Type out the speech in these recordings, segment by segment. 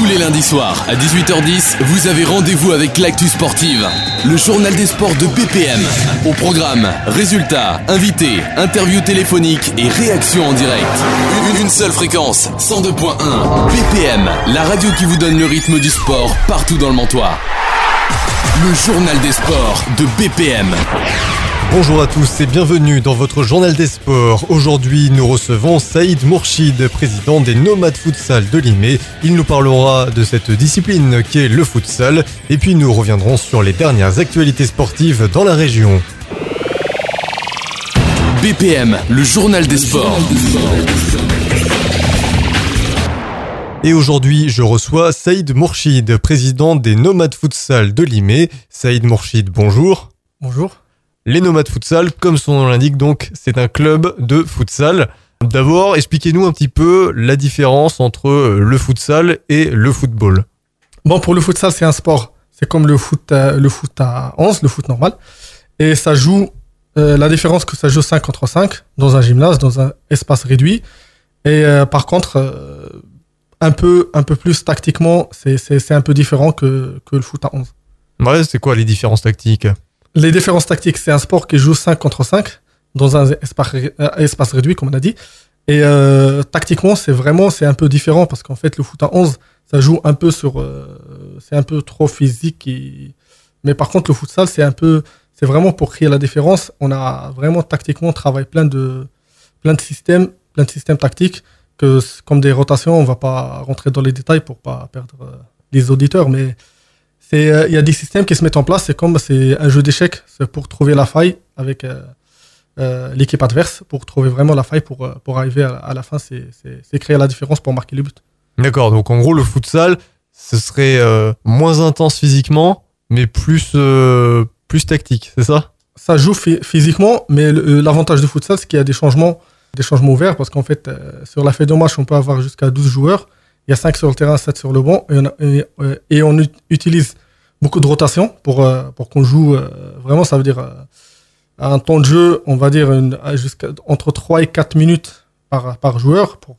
les lundis soirs, à 18h10, vous avez rendez-vous avec l'actu sportive. Le journal des sports de BPM. Au programme, résultats, invités, interviews téléphoniques et réactions en direct. Une seule fréquence, 102.1. BPM, la radio qui vous donne le rythme du sport partout dans le Mantois. Le journal des sports de BPM. Bonjour à tous et bienvenue dans votre journal des sports. Aujourd'hui, nous recevons Saïd Mourchid, président des Nomades Futsal de Limay. Il nous parlera de cette discipline qu'est le futsal et puis nous reviendrons sur les dernières actualités sportives dans la région. BPM, le journal des sports. Et aujourd'hui, je reçois Saïd Mourchid, président des Nomades Futsal de Limay. Saïd Mourchid, bonjour. Bonjour. Les Nomades Futsal, comme son nom l'indique, donc, c'est un club de futsal. D'abord, expliquez-nous un petit peu la différence entre le futsal et le football. Bon, pour le futsal, c'est un sport. C'est comme le foot à 11, le foot normal. Et ça joue, la différence que ça joue 5 contre 5 dans un gymnase, dans un espace réduit. Et par contre, un peu plus tactiquement, c'est un peu différent que le foot à 11. Ouais, c'est quoi les différences tactiques ? Les différences tactiques, c'est un sport qui joue 5 contre 5 dans un espace réduit, comme on a dit. Et tactiquement, c'est un peu différent parce qu'en fait, le foot à 11, ça joue un peu c'est un peu trop physique. Mais par contre, le futsal, c'est vraiment pour créer la différence. On a vraiment tactiquement travaillé plein de systèmes tactiques comme des rotations. On va pas rentrer dans les détails pour pas perdre les auditeurs, mais il y a des systèmes qui se mettent en place, c'est un jeu d'échecs, c'est pour trouver la faille avec l'équipe adverse, pour trouver vraiment la faille pour arriver à la fin, c'est créer la différence pour marquer les buts. D'accord, donc en gros le futsal, ce serait moins intense physiquement, mais plus tactique, c'est ça ? Ça joue physiquement, mais l'avantage du futsal, c'est qu'il y a des changements ouverts, parce qu'en fait, sur la feuille de match, on peut avoir jusqu'à 12 joueurs. Il y a 5 sur le terrain, 7 sur le banc. Et on utilise beaucoup de rotation pour qu'on joue vraiment. Ça veut dire un temps de jeu, on va dire, entre 3 et 4 minutes par joueur pour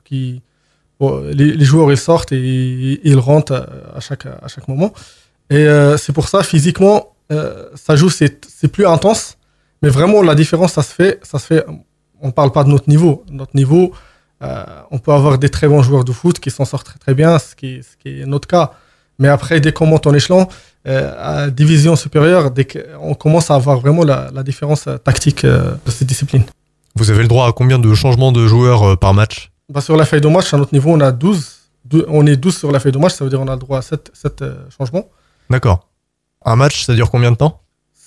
les joueurs ils sortent et ils rentrent à chaque moment. Et c'est pour ça, physiquement, ça joue, c'est plus intense. Mais vraiment, la différence, ça se fait. On ne parle pas de notre niveau. Notre niveau, on peut avoir des très bons joueurs de foot qui s'en sortent très très bien, ce qui est notre cas. Mais après, dès qu'on monte en échelon, à division supérieure, on commence à avoir vraiment la différence tactique de cette discipline. Vous avez le droit à combien de changements de joueurs par match ? Sur la feuille de match, à notre niveau, on a 12. On est 12 sur la feuille de match, ça veut dire qu'on a le droit à 7 changements. D'accord. Un match, ça dure combien de temps ?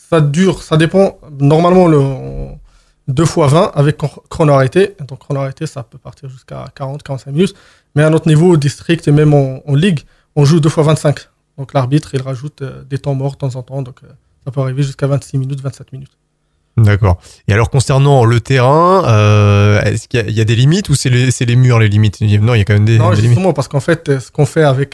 Ça dépend. Normalement, 2 fois 20 avec chrono arrêté. Donc, chrono arrêté, ça peut partir jusqu'à 40-45 minutes. Mais à notre niveau, au district et même en ligue, on joue 2 fois 25. Donc, l'arbitre, il rajoute des temps morts de temps en temps. Donc, ça peut arriver jusqu'à 26 minutes, 27 minutes. D'accord. Et alors, concernant le terrain, est-ce qu'il y a des limites ou c'est les murs, les limites ? Non, il y a quand même des limites. Non, justement, parce qu'en fait, ce qu'on fait avec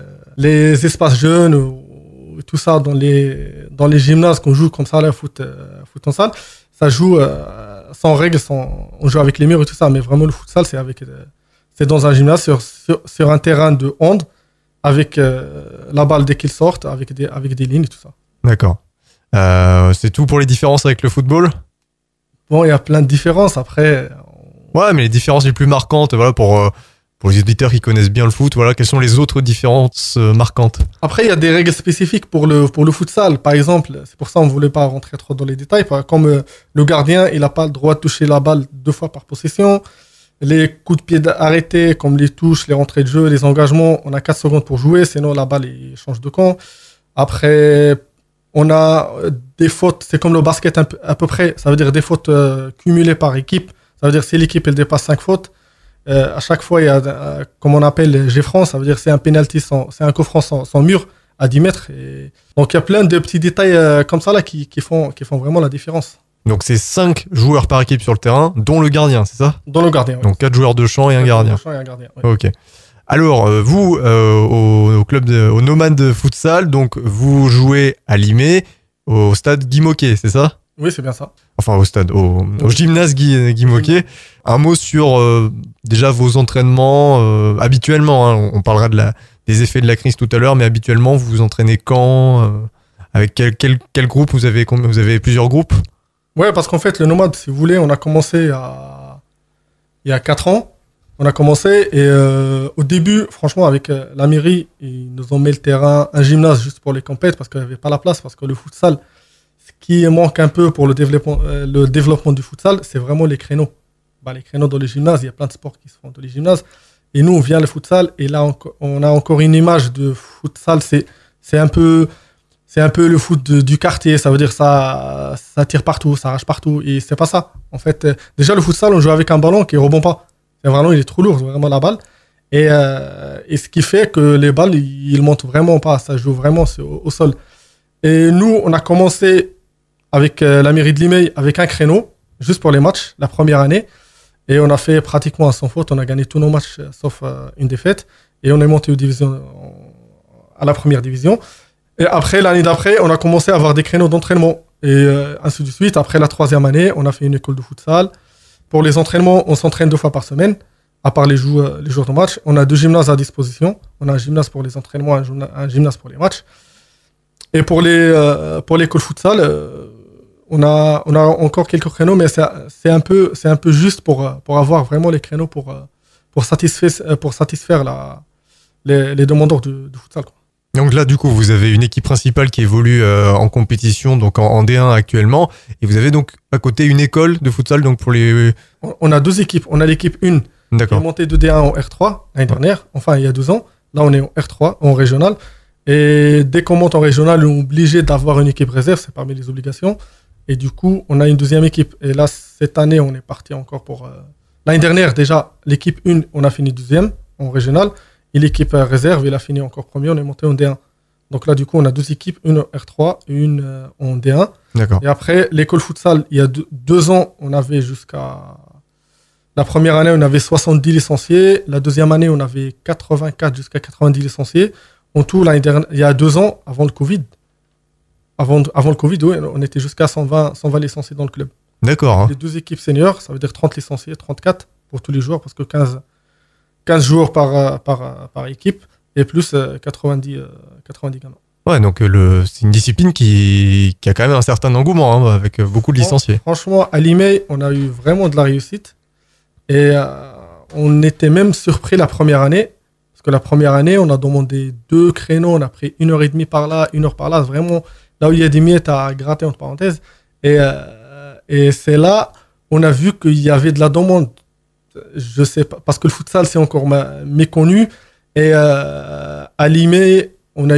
les espaces jeunes ou tout ça dans les gymnases qu'on joue comme ça, le foot en salle, ça joue sans règles, on joue avec les murs et tout ça, mais vraiment le futsal, c'est dans un gymnase sur un terrain de hand avec la balle dès qu'il sort, avec des lignes et tout ça. D'accord. C'est tout pour les différences avec le football ? Bon, il y a plein de différences après. Ouais, mais les différences les plus marquantes, voilà, pour les auditeurs qui connaissent bien le foot, voilà, quelles sont les autres différences marquantes ? Après, il y a des règles spécifiques pour le futsal. Par exemple, c'est pour ça qu'on ne voulait pas rentrer trop dans les détails. Comme le gardien, il n'a pas le droit de toucher la balle 2 fois par possession. Les coups de pied arrêtés, comme les touches, les rentrées de jeu, les engagements, on a 4 secondes pour jouer, sinon la balle il change de camp. Après, on a des fautes, c'est comme le basket à peu près, ça veut dire des fautes cumulées par équipe. Ça veut dire si l'équipe elle dépasse 5 fautes, à chaque fois il y a, comme on appelle G-franc, ça veut dire c'est un penalty, c'est un coup franc sans mur à 10 mètres. Et donc il y a plein de petits détails comme ça là qui font vraiment la différence. Donc c'est 5 joueurs par équipe sur le terrain, dont le gardien, c'est ça ? Dont le gardien, oui. Donc 4 joueurs de champ et un gardien. Oui. Ok. Alors, vous, au club au Nomades de Futsal, donc vous jouez à Limay, au stade Guy Môquet, c'est ça ? Oui, c'est bien ça. Enfin, au gymnase Guy Môquet. Un mot sur déjà vos entraînements habituellement. Hein, on parlera de des effets de la crise tout à l'heure, mais habituellement, vous vous entraînez quand avec quel groupe vous avez plusieurs groupes? Ouais, parce qu'en fait, le Nomade, si vous voulez, on a commencé il y a 4 ans. On a commencé et au début, franchement, avec la mairie, ils nous ont mis le terrain, un gymnase juste pour les compètes parce qu'il n'y avait pas la place, parce que le futsal, ce qui manque un peu pour le développement du futsal, c'est vraiment les créneaux. Les créneaux dans les gymnases, il y a plein de sports qui se font dans les gymnases. Et nous, on vient le futsal et là, on a encore une image de futsal. C'est un peu le foot du quartier. Ça veut dire ça tire partout, ça arrache partout. Et c'est pas ça. En fait, déjà, le futsal, on joue avec un ballon qui ne rebond pas. C'est vraiment, il est trop lourd, vraiment la balle. Et ce qui fait que les balles, ils montent vraiment pas. Ça joue vraiment au sol. Et nous, on a commencé avec la mairie de Limay avec un créneau, juste pour les matchs, la première année. Et on a fait pratiquement sans faute. On a gagné tous nos matchs, sauf une défaite. Et on est monté à la première division. Et après, l'année d'après, on a commencé à avoir des créneaux d'entraînement. Et ainsi de suite. Après la 3e année, on a fait une école de futsal. Pour les entraînements, on s'entraîne 2 fois par semaine, à part les jours de match. On a 2 gymnases à disposition. On a un gymnase pour les entraînements, un gymnase pour les matchs. Et pour l'école futsal, on a encore quelques créneaux, mais c'est un peu juste pour avoir vraiment les créneaux pour satisfaire les demandeurs du futsal, quoi. Donc là, du coup, vous avez une équipe principale qui évolue en compétition, donc en D1 actuellement, et vous avez donc à côté une école de futsal, donc pour les... On a 2 équipes. On a l'équipe 1 qui est montée de D1 en R3 l'année dernière, enfin il y a 2 ans. Là, on est en R3, en régional. Et dès qu'on monte en régional, on est obligé d'avoir une équipe réserve, c'est parmi les obligations. Et du coup, on a une 2e équipe. Et là, cette année, on est parti encore pour... L'année dernière, déjà, l'équipe 1, on a fini 2e en régional. Et l'équipe réserve, il a fini encore premier, on est monté en D1. Donc là, du coup, on a 2 équipes, une en R3 et une en D1. D'accord. Et après, l'école futsal, il y a 2 ans, on avait jusqu'à... La première année, on avait 70 licenciés. La 2e année, on avait 84 jusqu'à 90 licenciés. En tout, l'année dernière, il y a 2 ans, avant le Covid, oui, on était jusqu'à 120 licenciés dans le club. D'accord. Hein. Les 2 équipes seniors, ça veut dire 30 licenciés, 34 pour tous les joueurs, parce que 15 joueurs par équipe et plus 90 gamins. Ouais, donc c'est une discipline qui a quand même un certain engouement, hein, avec beaucoup de licenciés. Franchement, à Limay, on a eu vraiment de la réussite et on était même surpris la première année, parce que la première année, on a demandé 2 créneaux, on a pris 1h30 par là, 1 heure par là, vraiment là où il y a des miettes à gratter entre parenthèses. Et c'est là on a vu qu'il y avait de la demande. Je sais pas, parce que le futsal c'est encore méconnu et à Limay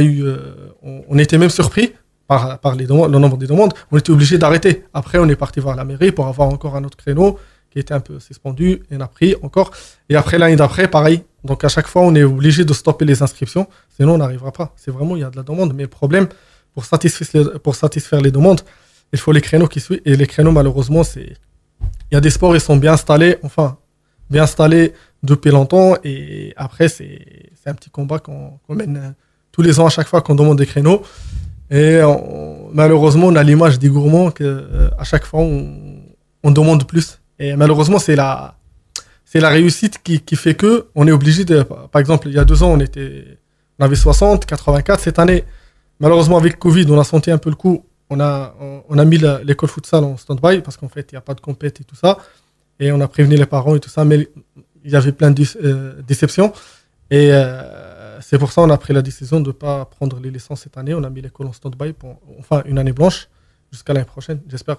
on était même surpris par le nombre des demandes. On était obligé d'arrêter. Après on est parti voir la mairie pour avoir encore un autre créneau qui était un peu suspendu et on a pris encore. Et après l'année d'après pareil. Donc à chaque fois on est obligé de stopper les inscriptions, sinon on n'arrivera pas. C'est vraiment, il y a de la demande, mais le problème pour satisfaire les demandes, il faut les créneaux qui suivent. Et les créneaux malheureusement il y a des sports ils sont bien installés depuis longtemps et après c'est un petit combat qu'on mène tous les ans à chaque fois qu'on demande des créneaux et malheureusement on a l'image des gourmands qu'à chaque fois on demande plus et malheureusement c'est la réussite qui fait que on est obligé de, par exemple il y a 2 ans on avait 60, 84, cette année malheureusement avec Covid on a senti un peu le coup, on a mis l'école futsal en stand-by parce qu'en fait il n'y a pas de compète et tout ça. Et on a prévenu les parents et tout ça, mais il y avait plein de déceptions. Et c'est pour ça qu'on a pris la décision de ne pas prendre les licences cette année. On a mis l'école en stand-by pour une année blanche jusqu'à l'année prochaine. J'espère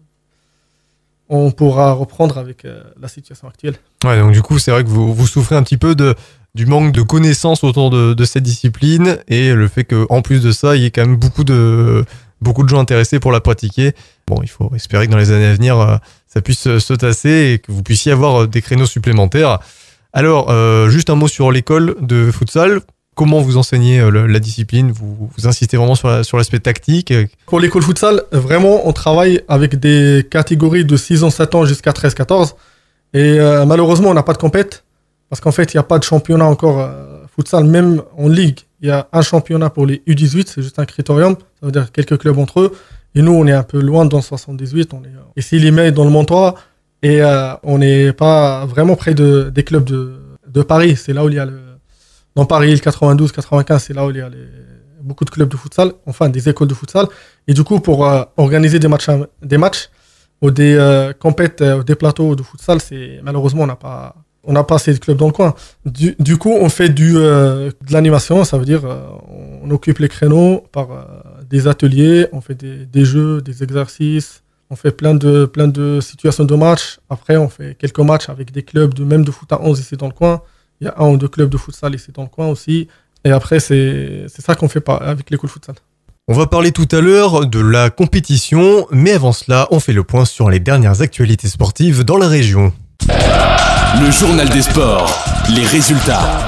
qu'on pourra reprendre avec la situation actuelle. Ouais, donc du coup, c'est vrai que vous souffrez un petit peu du manque de connaissances autour de cette discipline et le fait qu'en plus de ça, il y ait quand même beaucoup de gens intéressés pour la pratiquer. Bon, il faut espérer que dans les années à venir, ça puisse se tasser et que vous puissiez avoir des créneaux supplémentaires. Alors, juste un mot sur l'école de futsal. Comment vous enseignez la discipline ? Vous insistez vraiment sur l'aspect tactique ? Pour l'école futsal, vraiment, on travaille avec des catégories de 6 ans, 7 ans jusqu'à 13-14. Et malheureusement, on n'a pas de compète. Parce qu'en fait, il n'y a pas de championnat encore futsal, même en ligue. Il y a un championnat pour les U18, c'est juste un critérium. Ça veut dire quelques clubs entre eux. Et nous, on est un peu loin dans le 78. On est ici, Limay, dans le Montois. Et on n'est pas vraiment près des clubs de Paris. C'est là où il y a dans Paris, le 92, 95, c'est là où il y a beaucoup de clubs de futsal, enfin des écoles de futsal. Et du coup, pour organiser des matchs ou des compètes, des plateaux de futsal, malheureusement, on n'a pas assez de clubs dans le coin. Du coup, on fait de l'animation, ça veut dire on occupe les créneaux par des ateliers, on fait des jeux, des exercices, on fait plein de situations de match. Après, on fait quelques matchs avec des clubs même de foot à 11 ici dans le coin. Il y a 1 ou 2 clubs de futsal ici dans le coin aussi. Et après, c'est ça qu'on fait avec l'école futsal. On va parler tout à l'heure de la compétition, mais avant cela, on fait le point sur les dernières actualités sportives dans la région. Le journal des sports, les résultats.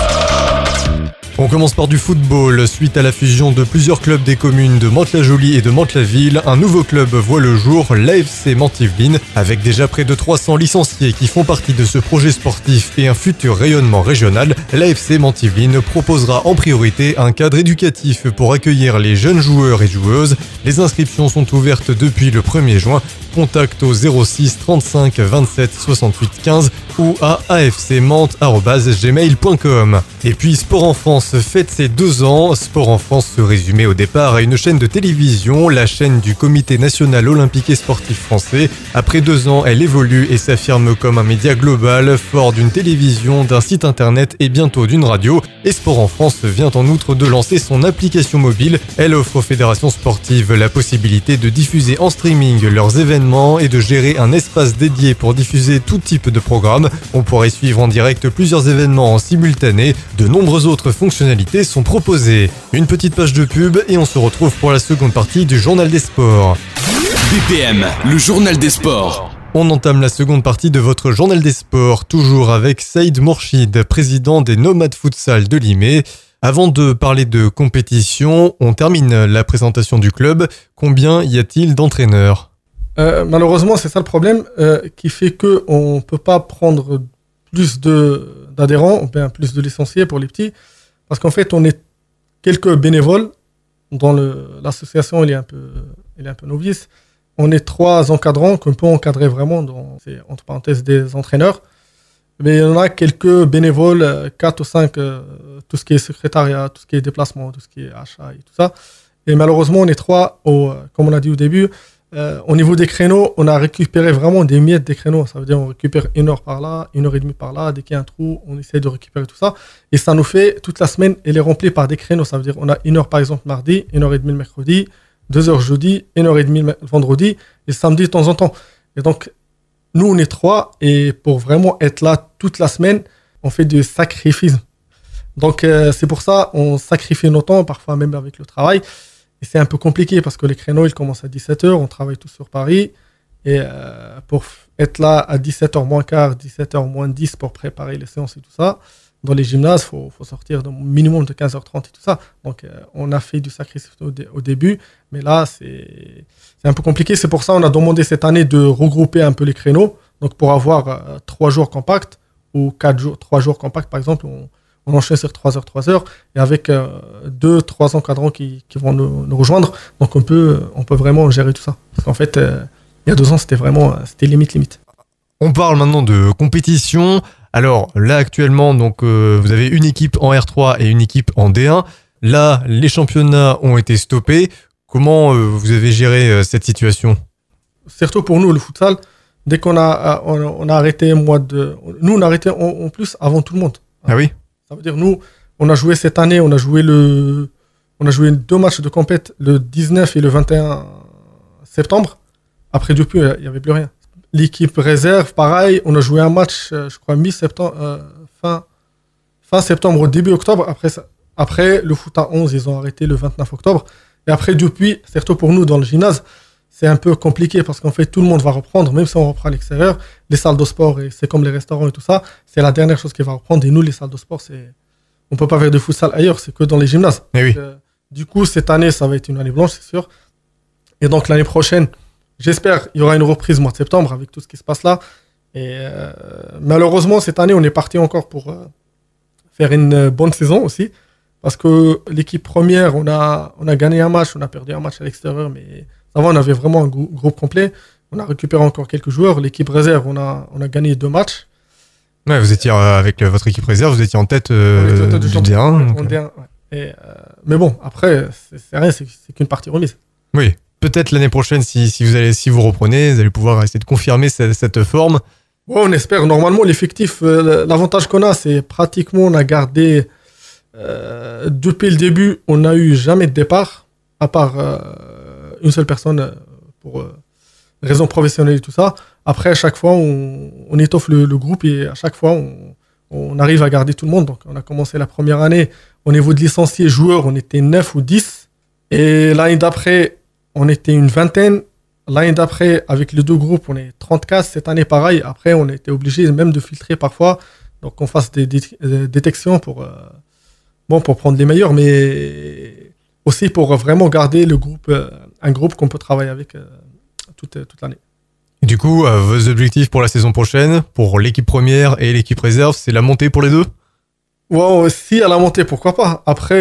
On commence par du football. Suite à la fusion de plusieurs clubs des communes de Mantes-la-Jolie et de Mantes-la-Ville, un nouveau club voit le jour, l'AFC Mantes-Yvelines. Avec déjà près de 300 licenciés qui font partie de ce projet sportif et un futur rayonnement régional, l'AFC Mantes-Yvelines proposera en priorité un cadre éducatif pour accueillir les jeunes joueurs et joueuses. Les inscriptions sont ouvertes depuis le 1er juin. Contact au 06 35 27 68 15 ou à afcmantes@gmail.com. Et puis Sport en France fête ses 2 ans. Sport en France se résumait au départ à une chaîne de télévision, la chaîne du Comité national olympique et sportif français. Après 2 ans, elle évolue et s'affirme comme un média global, fort d'une télévision, d'un site internet et bientôt d'une radio. Et Sport en France vient en outre de lancer son application mobile. Elle offre aux fédérations sportives la possibilité de diffuser en streaming leurs événements et de gérer un espace dédié pour diffuser tout type de programme. On pourrait suivre en direct plusieurs événements en simultané. De nombreuses autres fonctionnalités sont proposées. Une petite page de pub et on se retrouve pour la seconde partie du journal des sports. BPM, le journal des sports. On entame la seconde partie de votre journal des sports, toujours avec Saïd Mourchid, président des Nomades Futsal de Limay. Avant de parler de compétition, on termine la présentation du club. Combien y a-t-il d'entraîneurs ? Malheureusement, c'est ça le problème qui fait qu'on ne peut pas prendre plus d'adhérents, ou bien plus de licenciés pour les petits, parce qu'en fait, on est quelques bénévoles. Dans l'association, il est un peu novice. On est 3 encadrants qu'on peut encadrer vraiment, c'est entre parenthèses des entraîneurs. Mais il y en a quelques bénévoles, 4 ou 5, tout ce qui est secrétariat, tout ce qui est déplacement, tout ce qui est achat et tout ça. Et malheureusement, on est 3, comme on a dit au début. Au niveau des créneaux, on a récupéré vraiment des miettes des créneaux. Ça veut dire on récupère 1 heure par là, 1 heure et demie par là. Dès qu'il y a un trou, on essaie de récupérer tout ça. Et ça nous fait toute la semaine, elle est remplie par des créneaux. Ça veut dire on a 1 heure par exemple mardi, 1 heure et demie le mercredi, 2 heures jeudi, 1 heure et demie le vendredi et samedi de temps en temps. Et donc, nous, on est 3 et pour vraiment être là toute la semaine, on fait du sacrifice. Donc, c'est pour ça on sacrifie nos temps, parfois même avec le travail. Et c'est un peu compliqué parce que les créneaux, ils commencent à 17h, on travaille tous sur Paris. Et pour être là à 17h moins quart, 17h moins 10 pour préparer les séances et tout ça, dans les gymnases, il faut sortir au minimum de 15h30 et tout ça. Donc, on a fait du sacrifice au début, mais là, c'est un peu compliqué. C'est pour ça qu'on a demandé cette année de regrouper un peu les créneaux. Donc, pour avoir 3 jours compacts ou 3 jours compacts, par exemple, on enchaîne sur 3 heures, et avec 2-3 encadrants qui vont nous rejoindre. Donc, on peut vraiment gérer tout ça. Parce qu'en fait, il y a 2 ans, c'était limite. On parle maintenant de compétition. Alors là, actuellement, donc, vous avez une équipe en R3 et une équipe en D1. Là, les championnats ont été stoppés. Comment vous avez géré cette situation ? Surtout pour nous, le futsal, dès qu'on a arrêté nous, on a arrêté en plus avant tout le monde. Ah oui ? Ça veut dire, nous, on a joué cette année, on a joué 2 matchs de compète, le 19 et le 21 septembre. Après, depuis, il n'y avait plus rien. L'équipe réserve, pareil, on a joué un match, je crois, mi-septembre, fin septembre, au début octobre. Après, le foot à 11, ils ont arrêté le 29 octobre. Et après, depuis, surtout pour nous dans le gymnase, c'est un peu compliqué parce qu'en fait, tout le monde va reprendre, même si on reprend à l'extérieur. Les salles de sport, et c'est comme les restaurants et tout ça, c'est la dernière chose qui va reprendre. Et nous, les salles de sport, on ne peut pas faire de futsal ailleurs, c'est que dans les gymnases. Mais oui. Du coup, cette année, ça va être une année blanche, c'est sûr. Et donc, l'année prochaine, j'espère il y aura une reprise au mois de septembre avec tout ce qui se passe là. Et malheureusement, cette année, on est parti encore pour faire une bonne saison aussi. Parce que l'équipe première, on a gagné un match, on a perdu un match à l'extérieur, mais ça va, on avait vraiment un groupe complet. On a récupéré encore quelques joueurs. L'équipe réserve, on a gagné 2 matchs. Ouais, vous étiez avec votre équipe réserve, vous étiez en tête du D1. D1, ouais. Mais bon, après, c'est rien, c'est qu'une partie remise. Oui, peut-être l'année prochaine, si vous reprenez, vous allez pouvoir essayer de confirmer cette forme. Ouais, on espère. Normalement, l'effectif, l'avantage qu'on a, c'est pratiquement, on a gardé, depuis le début, on n'a eu jamais de départ, à part une seule personne pour raisons professionnelles et tout ça. Après, à chaque fois, on étoffe le groupe et à chaque fois, on arrive à garder tout le monde. Donc, on a commencé la première année, au niveau de licenciés joueurs, on était 9 ou 10. Et l'année d'après, on était une vingtaine. L'année d'après, avec les deux groupes, on est 34. Cette année, pareil. Après, on était obligé même de filtrer parfois. Donc, on fasse des détections pour prendre les meilleurs, mais aussi pour vraiment garder le groupe, un groupe qu'on peut travailler avec toute l'année. Et du coup, vos objectifs pour la saison prochaine, pour l'équipe première et l'équipe réserve, c'est la montée pour les deux ? Ouais, si à la montée, pourquoi pas.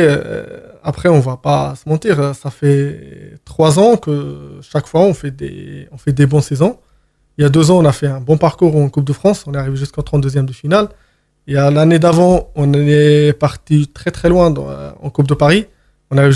Après, on va pas se mentir. Ça fait 3 ans que chaque fois, on fait des bonnes saisons. Il y a 2 ans, on a fait un bon parcours en Coupe de France. On est arrivé jusqu'en 32e de finale. Et l'année d'avant, on est parti très très loin en Coupe de Paris. On arrive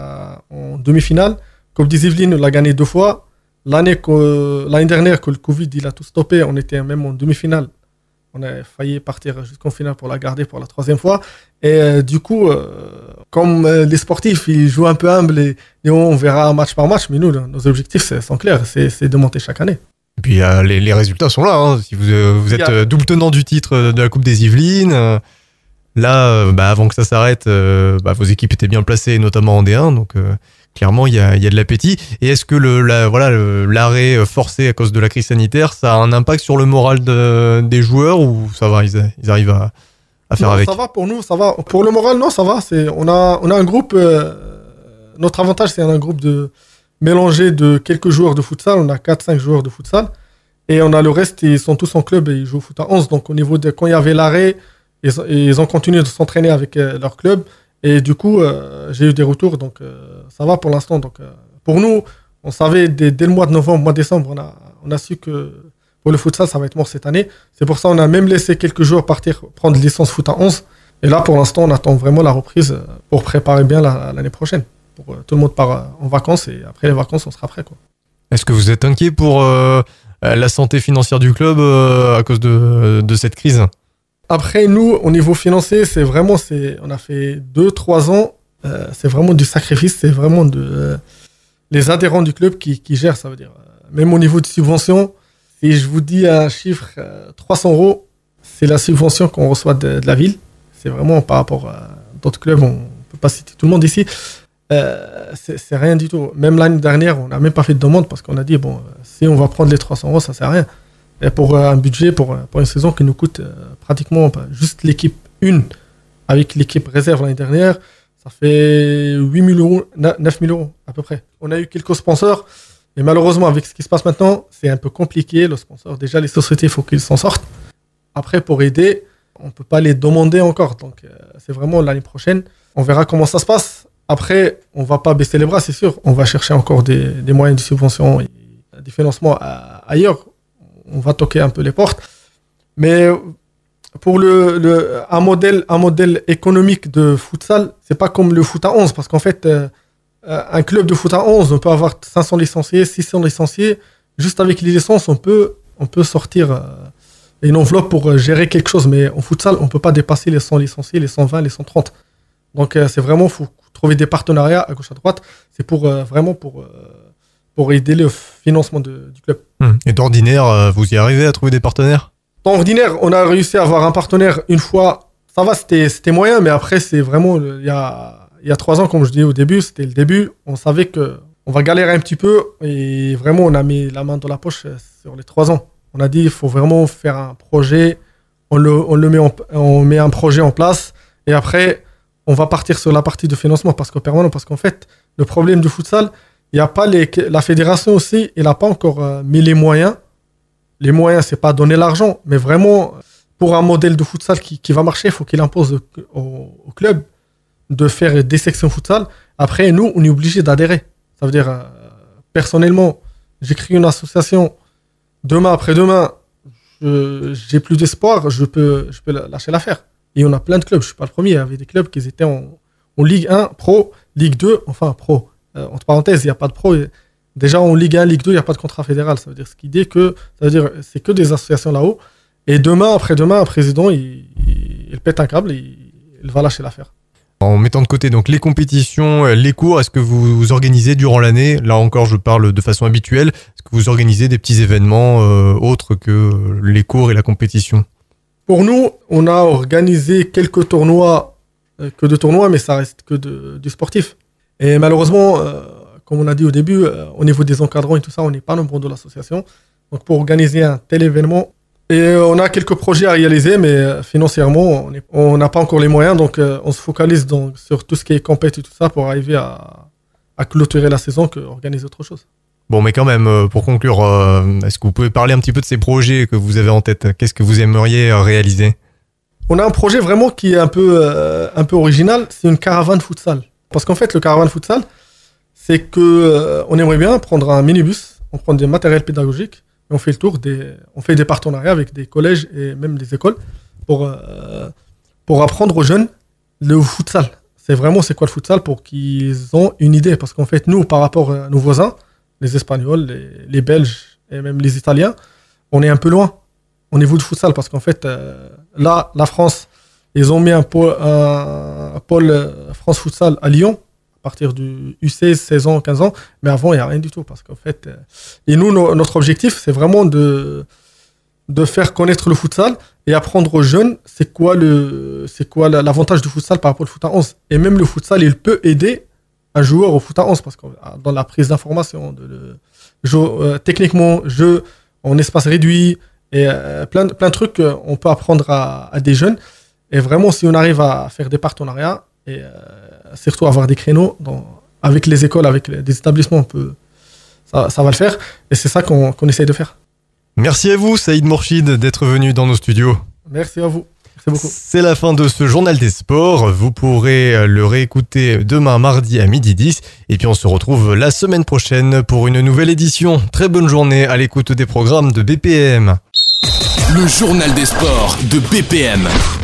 en demi-finale. Coupe des Yvelines, on l'a gagné 2 fois. L'année dernière, que le Covid il a tout stoppé, on était même en demi-finale. On a failli partir jusqu'en finale pour la garder pour la 3e fois. Et du coup, comme les sportifs, ils jouent un peu humble et on verra match par match. Mais nous, nos objectifs sont clairs, c'est de monter chaque année. Et puis les résultats sont là. Hein. Si vous êtes double tenant du titre de la Coupe des Yvelines, avant que ça s'arrête, vos équipes étaient bien placées, notamment en D1. Donc clairement, il y a de l'appétit. Et est-ce que l'arrêt forcé à cause de la crise sanitaire, ça a un impact sur le moral des joueurs ou ça va, ils arrivent à faire avec? Ça va pour nous, ça va. Pour le moral, non, ça va. On a un groupe. Notre avantage, c'est un groupe mélangé de quelques joueurs de futsal. On a 4-5 joueurs de futsal. Et on a le reste, ils sont tous en club et ils jouent au foot à 11. Donc au niveau de quand il y avait l'arrêt, ils ont continué de s'entraîner avec leur club. Et du coup, j'ai eu des retours, donc ça va pour l'instant. Donc, pour nous, on savait dès le mois de novembre, mois de décembre, on a su que pour le futsal, ça va être mort cette année. C'est pour ça qu'on a même laissé quelques joueurs partir prendre licence foot à 11. Et là, pour l'instant, on attend vraiment la reprise pour préparer bien l'année prochaine. Pour tout le monde part en vacances et après les vacances, on sera prêt, quoi. Est-ce que vous êtes inquiet pour la santé financière du club à cause de cette crise ? Après, nous, au niveau financier, on a fait 2-3 ans, c'est vraiment du sacrifice, c'est vraiment les adhérents du club qui gèrent, ça veut dire. Même au niveau de subvention, si je vous dis un chiffre, 300 €, c'est la subvention qu'on reçoit de la ville. C'est vraiment par rapport à d'autres clubs, on ne peut pas citer tout le monde ici. C'est rien du tout. Même l'année dernière, on n'a même pas fait de demande parce qu'on a dit, si on va prendre les 300 €, ça ne sert à rien. Et pour un budget, pour une saison qui nous coûte pratiquement juste l'équipe 1 avec l'équipe réserve l'année dernière, ça fait 8 000 €, 9 000 € à peu près. On a eu quelques sponsors, mais malheureusement, avec ce qui se passe maintenant, c'est un peu compliqué. Le sponsor, déjà, les sociétés, il faut qu'ils s'en sortent. Après, pour aider, on ne peut pas les demander encore. Donc, c'est vraiment l'année prochaine. On verra comment ça se passe. Après, on ne va pas baisser les bras, c'est sûr. On va chercher encore des moyens de subvention et des financements ailleurs. On va toquer un peu les portes. Mais pour un modèle économique de futsal, c'est pas comme le foot à 11. Parce qu'en fait, un club de foot à 11, on peut avoir 500 licenciés, 600 licenciés. Juste avec les licences, on peut sortir une enveloppe pour gérer quelque chose. Mais en futsal, on ne peut pas dépasser les 100 licenciés, les 120, les 130. Donc, c'est vraiment, faut trouver des partenariats à gauche à droite. C'est pour aider le financement du club. Et d'ordinaire, vous y arrivez à trouver des partenaires ? D'ordinaire, on a réussi à avoir un partenaire une fois. Ça va, c'était moyen, mais après, c'est vraiment... Il y a 3 ans, comme je dis au début, c'était le début. On savait qu'on va galérer un petit peu et vraiment, on a mis la main dans la poche sur les 3 ans. On a dit, il faut vraiment faire un projet. On met un projet en place et après, on va partir sur la partie de financement parce qu'en fait, le problème du futsal, il y a pas la fédération aussi, elle n'a pas encore mis les moyens. Les moyens, c'est pas donner l'argent, mais vraiment, pour un modèle de futsal qui va marcher, il faut qu'il impose au club de faire des sections futsal. Après, nous, on est obligé d'adhérer. Ça veut dire, personnellement, j'écris une association. Demain, après-demain, j'ai plus d'espoir, je peux lâcher l'affaire. Et on a plein de clubs, je suis pas le premier. Il y avait des clubs qui étaient en Ligue 1, Pro, Ligue 2, enfin Pro. Entre parenthèses, il n'y a pas de Pro. Déjà en Ligue 1, Ligue 2, il n'y a pas de contrat fédéral. Ça veut dire c'est que des associations là-haut. Et demain, après-demain, un président, il pète un câble et il va lâcher l'affaire. En mettant de côté donc les compétitions, les cours, est-ce que vous organisez durant l'année, là encore je parle de façon habituelle, est-ce que vous organisez des petits événements autres que les cours et la compétition? Pour nous, on a organisé quelques tournois, mais ça reste que du sportif. Et malheureusement, comme on a dit au début, au niveau des encadrants et tout ça, on n'est pas nombreux de l'association. Donc pour organiser un tel événement, et on a quelques projets à réaliser, mais financièrement, on n'a pas encore les moyens. Donc on se focalise donc sur tout ce qui est compète et tout ça pour arriver à clôturer la saison qu'organiser autre chose. Bon, mais quand même, pour conclure, est-ce que vous pouvez parler un petit peu de ces projets que vous avez en tête? Qu'est-ce que vous aimeriez réaliser? On a un projet vraiment qui est un peu original, c'est une caravane futsal. Parce qu'en fait, le caravane futsal, c'est que on aimerait bien prendre un minibus, on prend des matériels pédagogiques, et on fait le tour, on fait des partenariats avec des collèges et même des écoles pour apprendre aux jeunes le futsal. C'est quoi le futsal pour qu'ils ont une idée. Parce qu'en fait, nous, par rapport à nos voisins, les Espagnols, les Belges et même les Italiens, on est un peu loin au niveau du futsal. Parce qu'en fait, là, la France, ils ont mis un pôle France Futsal à Lyon, à partir du U16, 16 ans, 15 ans. Mais avant, il n'y a rien du tout. Parce qu'en fait, et nous, notre objectif, c'est vraiment de faire connaître le futsal et apprendre aux jeunes c'est quoi l'avantage du futsal par rapport au foot à 11. Et même le futsal, il peut aider un joueur au foot à 11 parce que dans la prise d'information, techniquement, jeu en espace réduit et plein de trucs on peut apprendre à des jeunes. Et vraiment, si on arrive à faire des partenariats et surtout avoir des créneaux avec les écoles, avec des établissements, ça va le faire. Et c'est ça qu'on essaye de faire. Merci à vous, Saïd Mourchid, d'être venu dans nos studios. Merci à vous. Merci beaucoup. C'est la fin de ce journal des sports. Vous pourrez le réécouter demain mardi à 12h10. Et puis on se retrouve la semaine prochaine pour une nouvelle édition. Très bonne journée à l'écoute des programmes de BPM. Le journal des sports de BPM.